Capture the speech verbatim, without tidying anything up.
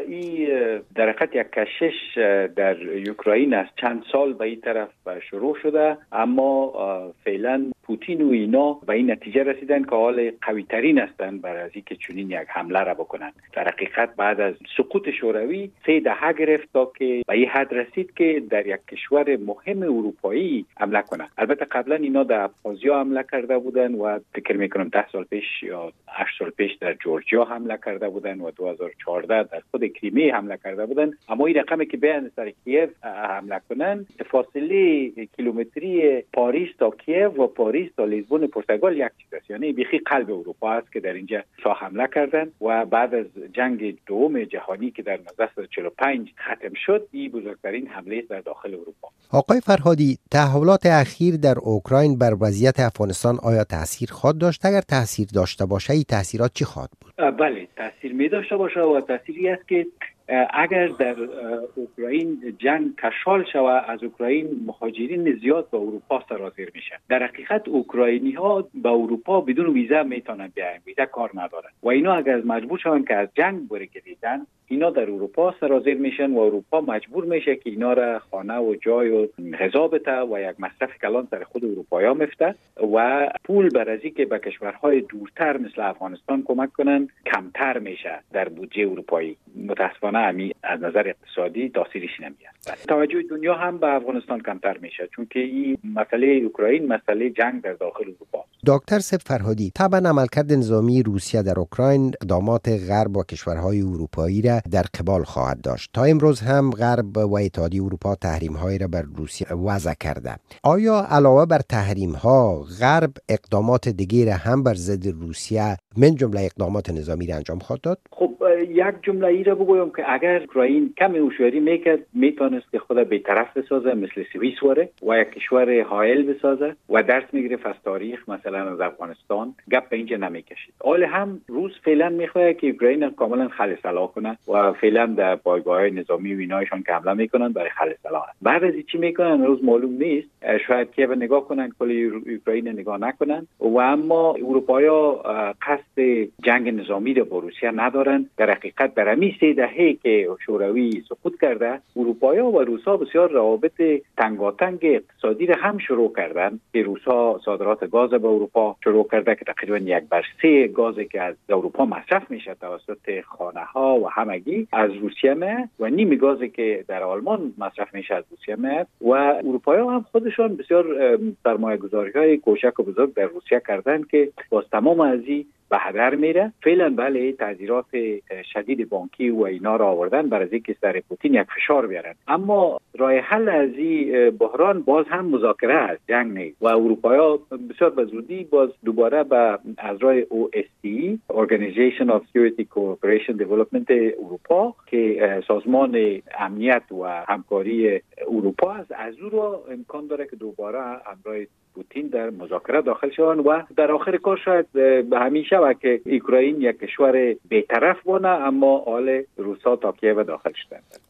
این در حقیقت یک کشش در اوکراین از چند سال به این طرف شروع شده، اما فعلا پوتین و اینا به این نتیجه رسیدن که حال قوی ترین هستند برای از اینکه چنین یک حمله را بکنن. در حقیقت بعد از سقوط شوروی سه دهه گرفت تا که به این حد رسید که در یک کشور مهم اروپایی حمله کنه. البته قبلا اینا در ابخازیا حمله کرده بودن و فکر میکنم ده سال پیش یا هشت سال پیش در جورجیا حمله کرده بودن و دو هزار و چهارده در خود کریمی حمله کرده بودن. اما این رقمی که بیان سر کیف حمله کنن، فاصله کیلومتری پاریس تا کیف و پاریس تا لیزبون پرتغال یک چیز است، یعنی بیخی قلب اروپا است که در اینجا شاه حمله کردن و بعد از جنگ دوم جهانی که در هزار و نهصد و چهل و پنج ختم شد، این بزرگترین حمله در داخل اروپا. آقای فرهادی، تحولات اخیر در اوکراین بر وضعیت افغانستان آیا تاثیر خواهد داشت؟ اگر تاثیر داشته باشه، این تاثیرات چی خواهد بود؟ بله، تاثیر می داشته باشه و تاثیری است که اگر در اوکراین جنگ کشال شود، از اوکراین مهاجرین زیاد به اروپا سرازیر میشن. در حقیقت اوکراینی ها به اروپا بدون ویزا میتونن بیاین، ویزا کار ندارن و اینا اگر مجبور شون که از جنگ برگردن، اینا در اروپا سرازیر میشن و اروپا مجبور میشه که اینا را خانه و جای و غذا بده و یک مصرف کلان سر خود اروپایی ها میفته و پول برای که به کشورهای دورتر مثل افغانستان کمک کنن کمتر میشه در بودجه اروپایی. متاسفانه امی از نظر اقتصادی تاثیرش نمیاد. توجه دنیا هم به افغانستان کمتر میشه، چون که این مسئله اوکراین مسئله جنگ در داخل اروپا. دکتر سید فرهادی، طبعا عملکرد نظامی روسیه در اوکراین اقدامات غرب و کشورهای اروپایی را در قبال خواهد داشت. تا امروز هم غرب و اتحادیه اروپا تحریم‌هایی را بر روسیه وضع کرده. آیا علاوه بر تحریم‌ها، غرب اقدامات دیگری را هم بر ضد روسیه من جمله اقدامات نظامی را انجام خواهد داد؟ خب یک جمله ای را بگویم که اگر اوکراین کم هوشیاری میکرد، میتونست که خود بی‌طرف بسازه مثل سوئیس وره و یک کشور حائل بسازه و درس میگرفت از تاریخ، مثلا از افغانستان. گپ به اینجا نمیکشید. حال هم روس فعلا میخواد که اوکراین کاملا خل سلاح کنه و فعلا در پایگاه‌های نظامی و اینایشان که حمله میکنن برای خل سلاح. بعد از چی میکنن روز معلوم نیست. شاید کیف نگاه کنن، کل اوکراین نگاه نکنن و اما اروپایا قصد جنگ نظامی رو با روسیه ندارن. در حقیقت در همین سه دهه که شوروی سقوط کرده، اروپایا و روسا بسیار روابط تنگاتنگ اقتصادی را هم شروع کردن که روسا صادرات گاز به اروپا شروع کرده که تقریبا یک بر سه گازی که از اروپا مصرف میشه توسط خانه ها و همگی از روسیه میاد و نیم گازی که در آلمان مصرف میشه از روسیه میاد و اروپایا هم خودشان بسیار سرمایه گذاری های کوچک و بزرگ در روسیه کردن که باز تمام از این به هدر میره. فعلا بله تعذیرات شدید بانکی و اینا را آوردن برای اینکه سر پوتین یک فشار بیارن، اما راه حل از این بحران باز هم مذاکره است، جنگ نیست و اروپایا بسیار به زودی باز دوباره به از راه او اس تی Organization of Security Cooperation Development اروپا که سازمان امنیت و همکاری اروپا است، از او را امکان داره که دوباره همراه پوتین در مذاکره داخل شوند و در آخر کار شاید به همیشه و که اوکراین یک کشور بی‌طرف بونه اما آل روسا تا کیف داخل شدند.